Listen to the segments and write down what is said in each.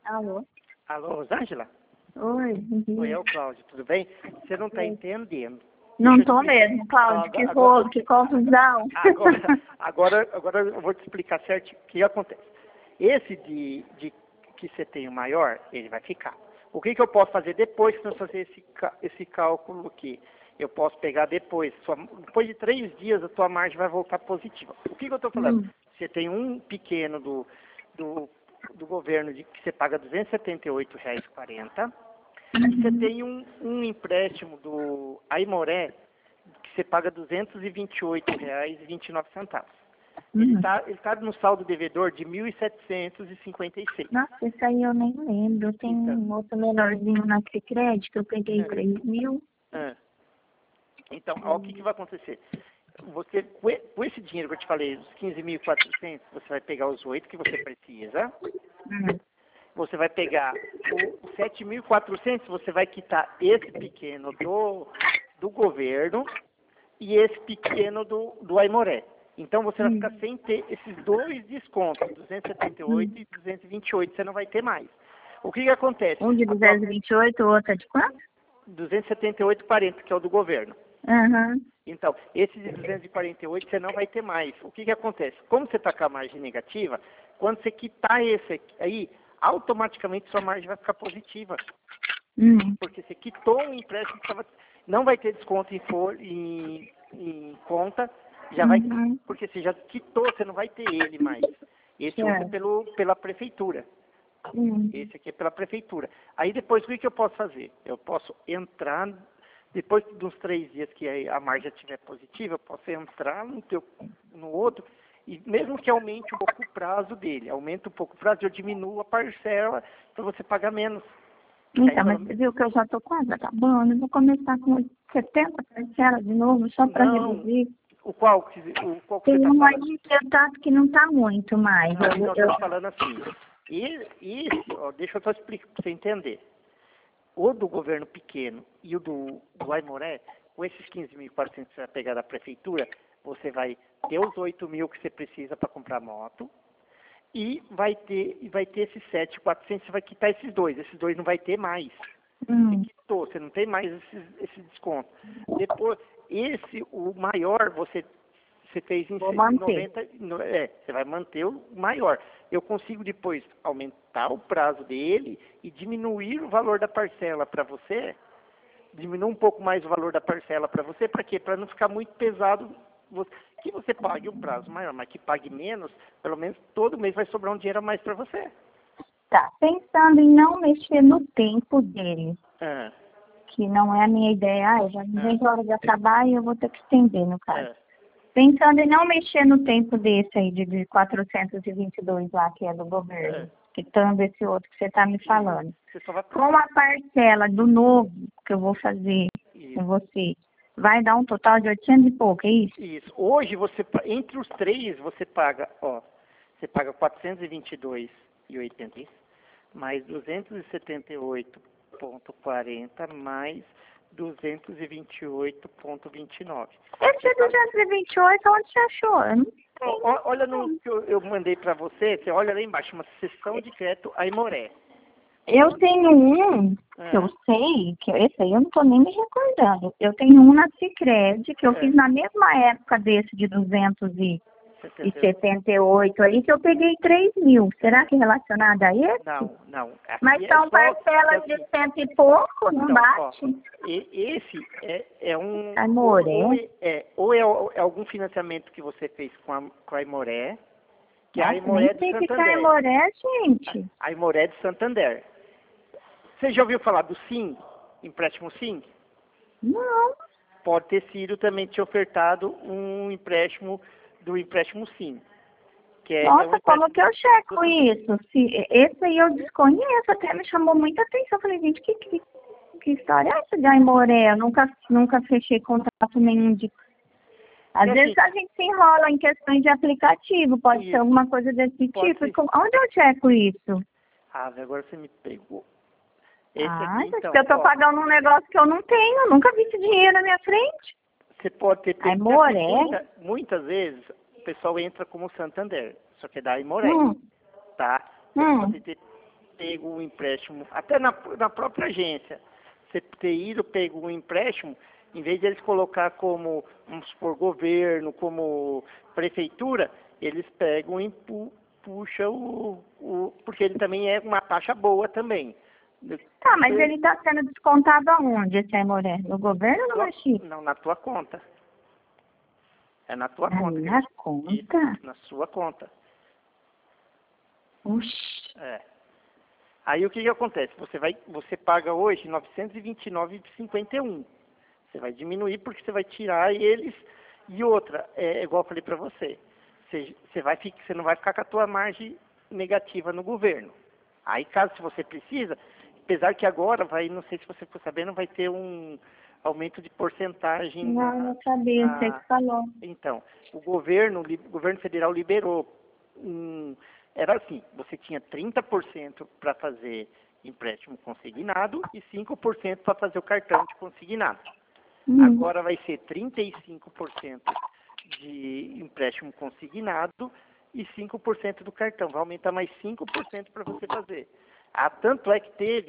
Alô? Alô, Rosângela? Oi, bom dia. Oi, é o Cláudio, tudo bem? Você não está Oi. entendendo. Não Deixa eu tô te explicar. mesmo, Cláudio. Que Agora, rolo, que confusão. agora eu vou te explicar certinho o que acontece. Esse de que você tem o maior, ele vai ficar. O que eu posso fazer depois que nós fazer esse cálculo aqui? Eu posso pegar depois. Depois de 3 dias, a tua margem vai voltar positiva. O que eu estou falando? Você tem um pequeno do governo que você paga R$ 278,40. E você tem um empréstimo do Aimoré que você paga R$ 228,29. Ele tá no saldo devedor de 1.756. Nossa, isso aí eu nem lembro. Tem um outro menorzinho na Sicredi que eu peguei 3.000. Então, ó, o que vai acontecer? Você, com esse dinheiro que eu te falei, os 15.400, você vai pegar os 8 que você precisa. Você vai pegar os 7.400, você vai quitar esse pequeno do governo e esse pequeno do Aimoré. Então você vai ficar sem ter esses dois descontos, 278 e 228, você não vai ter mais. O que acontece? Um de 228, o outro é de quanto? 278,40, que é o do governo. Aham. Então, esse de 248 você não vai ter mais. O que acontece? Como você está com a margem negativa, quando você quitar esse aí, automaticamente sua margem vai ficar positiva. Porque você quitou um empréstimo que não vai ter desconto em conta, já vai, porque você já quitou, você não vai ter ele mais. Esse outro é pela prefeitura. Esse aqui é pela prefeitura. Aí depois, o que eu posso fazer? Eu posso entrar, depois dos 3 dias que a margem estiver positiva, eu posso entrar no outro, e mesmo que aumente um pouco o prazo dele, aumenta um pouco o prazo, eu diminuo a parcela para você pagar menos. Então, mas você viu que eu já estou quase acabando, eu vou começar com 70 parcelas de novo, só para reduzir. O qual que você está falando? falando? Tem um aí que não está muito mais. Não, eu estou falando assim, deixa eu só explicar para você entender. O do governo pequeno e o do Aimoré, com esses 15.400 que você vai pegar da prefeitura, você vai ter os 8.000 que você precisa para comprar moto, e vai ter esses 7.400, você vai quitar esses dois não vai ter mais. Você quitou, você não tem mais esse desconto. Depois, o maior, você fez em 90, você vai manter o maior. Eu consigo depois aumentar o prazo dele e diminuir o valor da parcela para você, diminuir um pouco mais o valor da parcela para você, para quê? Para não ficar muito pesado, que você pague um prazo maior, mas que pague menos, pelo menos todo mês vai sobrar um dinheiro a mais para você. Tá, pensando em não mexer no tempo dele, que não é a minha ideia, já não vem hora de acabar e eu vou ter que estender no caso. Pensando em não mexer no tempo desse aí, de 422 lá, que é do governo, quitando esse outro que você está me falando. Com a parcela do novo que eu vou fazer com você, vai dar um total de 800 e pouco, é isso? Isso. Hoje, entre os 3, você paga 422,80, mais 278,40, mais 228,29. Esse é 228, onde você achou? Eu não sei. Olha no que eu mandei para você olha lá embaixo, uma seção de crédito Aimoré. Eu tenho um, que eu sei, que esse aí eu não tô nem me recordando. Eu tenho um na Sicredi, que eu fiz na mesma época desse de 278 aí, que eu peguei 3.000. Será que é relacionado a esse? Não. Mas são parcelas de 100 e pouco, não bate? Esse é um... Aimoré? Ou é algum financiamento que você fez com a Aimoré, que é a Nem Aimoré de sei que Santander. é Aimoré, gente. A Aimoré de Santander. Você já ouviu falar do SIM? Empréstimo SIM? Não. Pode ter sido também te ofertado um empréstimo SIM. Nossa, como que eu checo isso? Esse aí eu desconheço, até me chamou muita atenção. Eu falei, gente, que história é essa de Aimoré? Eu nunca fechei contrato nenhum de... Às vezes a gente se enrola em questões de aplicativo, pode ser alguma coisa desse tipo. Onde eu checo isso? Agora você me pegou. Porque eu tô pagando um negócio que eu não tenho, eu nunca vi esse dinheiro na minha frente. Você pode ter pego. Aimoré? Muitas vezes o pessoal entra como Santander, só que é da Aimoré, tá? pego um empréstimo, até na própria agência, você ter ido, pego um empréstimo, em vez de eles colocar como, vamos supor, governo, como prefeitura, eles pegam e puxam porque ele também é uma taxa boa também. Tá, mas ele está sendo descontado aonde, esse Aimoré? No governo ou no Baxi? Não, na tua conta. É na tua conta. Na conta? Isso, na sua conta. Oxi. É. Aí o que acontece? Você paga hoje R$ 929,51. Você vai diminuir porque você vai tirar eles. E outra, igual eu falei para você, você não vai ficar com a tua margem negativa no governo. Aí caso você precisa, apesar que agora não sei se você ficou sabendo, vai ter um aumento de porcentagem. Não sabia, você que falou. Então, o governo federal liberou. Era assim, você tinha 30% para fazer empréstimo consignado e 5% para fazer o cartão de consignado. Agora vai ser 35% de empréstimo consignado e 5% do cartão. Vai aumentar mais 5% para você fazer. Tanto é que teve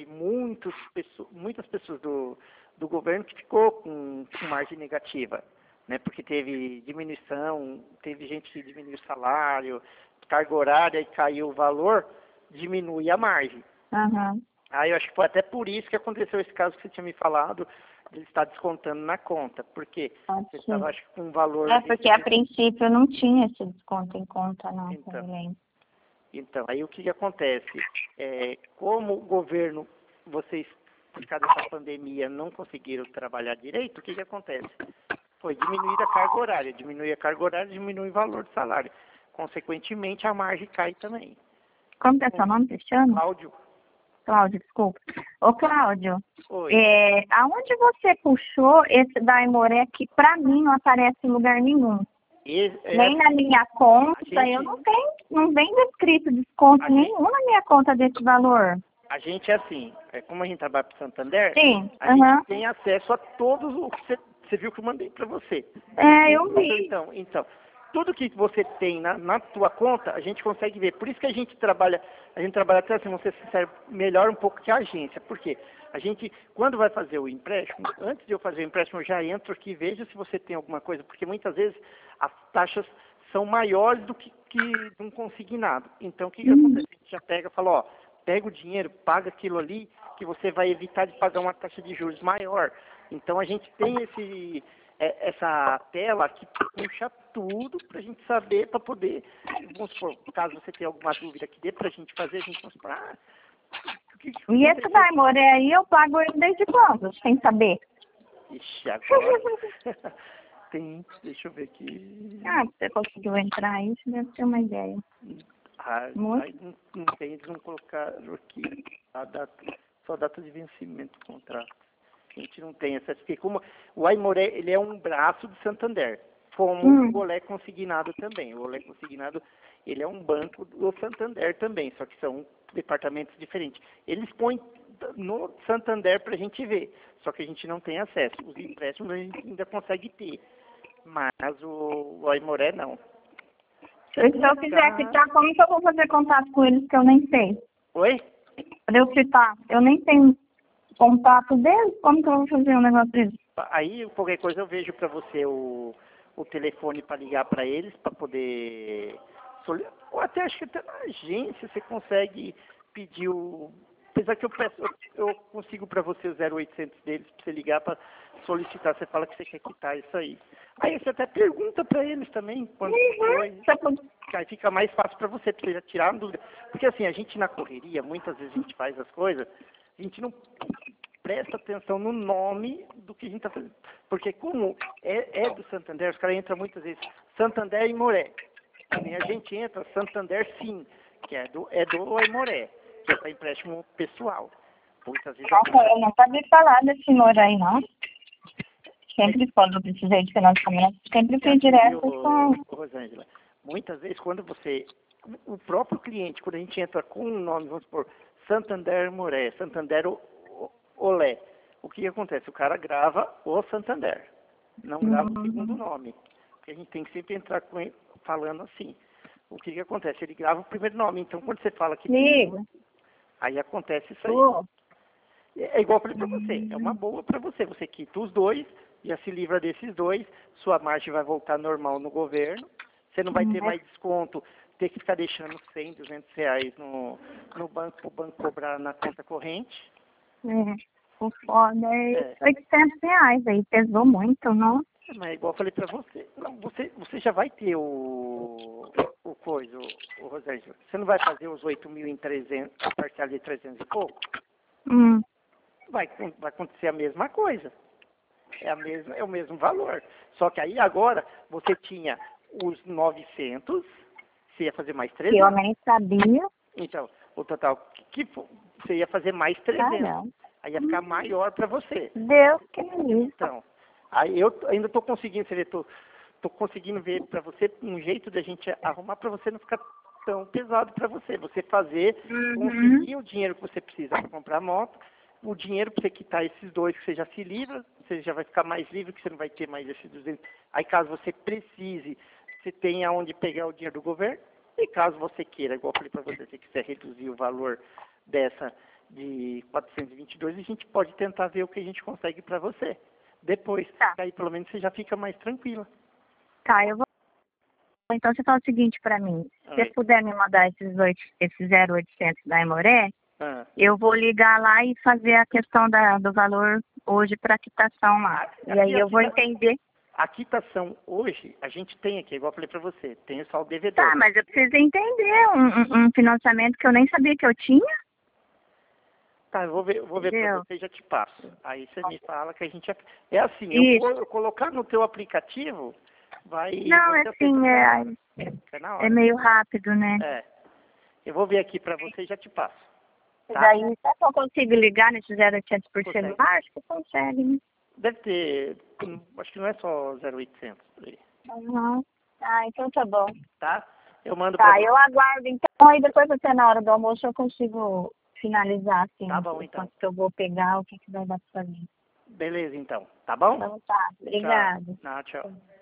muitas pessoas do governo que ficou com margem negativa, né? Porque teve diminuição, teve gente que diminuiu o salário, carga horária e caiu o valor, diminui a margem. Aí eu acho que foi até por isso que aconteceu esse caso que você tinha me falado, de ele estar descontando na conta, porque você estava, acho que, com um valor... porque a princípio não tinha esse desconto em conta, não. Então, aí o que acontece? Como o governo, vocês, por causa dessa pandemia, não conseguiram trabalhar direito, o que acontece? Foi diminuir a carga horária, diminui o valor do salário. Consequentemente, a margem cai também. Como que é seu nome, Cristiano? Cláudio, desculpa. Ô, Cláudio, aonde você puxou esse da Aimoré que pra mim não aparece em lugar nenhum? Nem na minha conta, não vem descrito desconto nenhum na minha conta desse valor. A gente é assim, como a gente trabalha para o Santander, a gente tem acesso a todos os que você viu que eu mandei para você. Eu vi. Então, tudo que você tem na tua conta, a gente consegue ver. Por isso que a gente trabalha até assim, vamos ser sinceros, melhor um pouco que a agência. Por quê? A gente, quando vai fazer o empréstimo, antes de eu fazer o empréstimo, eu já entro aqui e vejo se você tem alguma coisa, porque muitas vezes as taxas são maiores do que um consignado. Então, o que acontece? A gente já pega e fala, pega o dinheiro, paga aquilo ali, que você vai evitar de pagar uma taxa de juros maior. Então, a gente tem essa tela que puxa tudo para a gente saber, para poder, vamos supor, caso você tenha alguma dúvida que dê para a gente fazer, a gente vai supor, e esse da Aimoré aí, eu pago ele desde quando, sem saber? Ixi, agora... deixa eu ver aqui... você conseguiu entrar aí, você deve ter uma ideia. Não tem, eles não colocaram aqui só a data de vencimento do contrato. A gente não tem acesso, porque como o Aimoré, ele é um braço do Santander, como o Olé Consignado também. O Olé Consignado, ele é um banco do Santander também, só que são departamentos diferentes. Eles põem no Santander para a gente ver, só que a gente não tem acesso. Os empréstimos a gente ainda consegue ter, mas o Aimoré não. Se eu quiser citar, como que eu vou fazer contato com eles que eu nem sei? Oi? Para eu citar, eu nem tenho contato deles, como que eu vou fazer um negócio deles? Aí, qualquer coisa, eu vejo para você o telefone para ligar para eles, para poder... Ou até, acho que até na agência você consegue pedir Apesar que eu consigo para você o 0800 deles, para você ligar para solicitar, você fala que você quer quitar isso aí. Aí você até pergunta para eles também, quando foi. Aí fica mais fácil para você já tirar a dúvida. Porque assim, a gente na correria, muitas vezes a gente faz as coisas, a gente não presta atenção no nome do que a gente está fazendo. Porque como é do Santander, os caras entram muitas vezes Santander e Aimoré. Também a gente entra Santander Sim, que é do Aimoré, que é para empréstimo pessoal. Muitas vezes eu não sabia falar desse senhor aí, não. Sempre quando eu precisei de financiamento, sempre fui direto com... Rosângela, muitas vezes quando o próprio cliente, quando a gente entra com um nome, vamos supor, Santander Aimoré, Santander Olé, o que acontece? O cara grava o Santander, não grava o segundo nome. Porque a gente tem que sempre entrar com ele falando assim. O que acontece? Ele grava o primeiro nome, então quando você fala que... Aí acontece isso aí. É igual eu falei para você, é uma boa para você. Você quita os dois, já se livra desses dois, sua margem vai voltar normal no governo, você não vai ter mais desconto, ter que ficar deixando 100, 200 reais no banco, para o banco cobrar na conta corrente. O foda é 800 reais aí, pesou muito, não? Mas igual eu falei pra você, não, você já vai ter o coisa, o Rosângela. Você não vai fazer os 8.300, a parcela de 300 e pouco? Vai acontecer a mesma coisa. É o mesmo valor. Só que aí agora você tinha os 900, você ia fazer mais 300. Eu nem sabia. Então, o total você ia fazer mais 300. Caramba. Aí ia ficar maior para você. Deus que me livre. Então, aí eu ainda estou conseguindo, você vê, tô conseguindo ver para você um jeito de a gente arrumar para você não ficar tão pesado para você. Você fazer, conseguir o dinheiro que você precisa para comprar a moto, o dinheiro para você quitar esses dois que você já se livra, você já vai ficar mais livre, que você não vai ter mais esses 200. Aí caso você precise, você tem aonde pegar o dinheiro do governo. E caso você queira, igual eu falei para você, se quiser reduzir o valor dessa de 422, a gente pode tentar ver o que a gente consegue para você. Depois, aí pelo menos você já fica mais tranquila. Tá, eu vou. Então você fala o seguinte para mim, se você puder me mandar esses 0,800 da Aimoré, eu vou ligar lá e fazer a questão do valor hoje para quitação lá. E aí eu vou entender. A quitação hoje, a gente tem aqui, igual eu falei para você, tem só o devedor. Tá, mas eu preciso entender um financiamento que eu nem sabia que eu tinha. Tá, eu vou ver para você e já te passo. Aí você me fala que a gente... É assim, eu colocar no teu aplicativo, vai... Não, é assim, é meio rápido, né? Eu vou ver aqui para você e já te passo. Tá? Daí, será que eu consigo ligar nesse 0,800 por celular? Acho que consegue, né? Deve ter... Acho que não é só 0,800. Então tá bom. Tá? Eu mando pra você. Eu aguardo. Então, aí depois até na hora do almoço eu consigo finalizar, assim. Tá bom, então. Quanto que eu vou pegar, o que vai dar pra mim. Beleza, então. Tá bom? Então tá. Obrigada. Tchau. Tchau.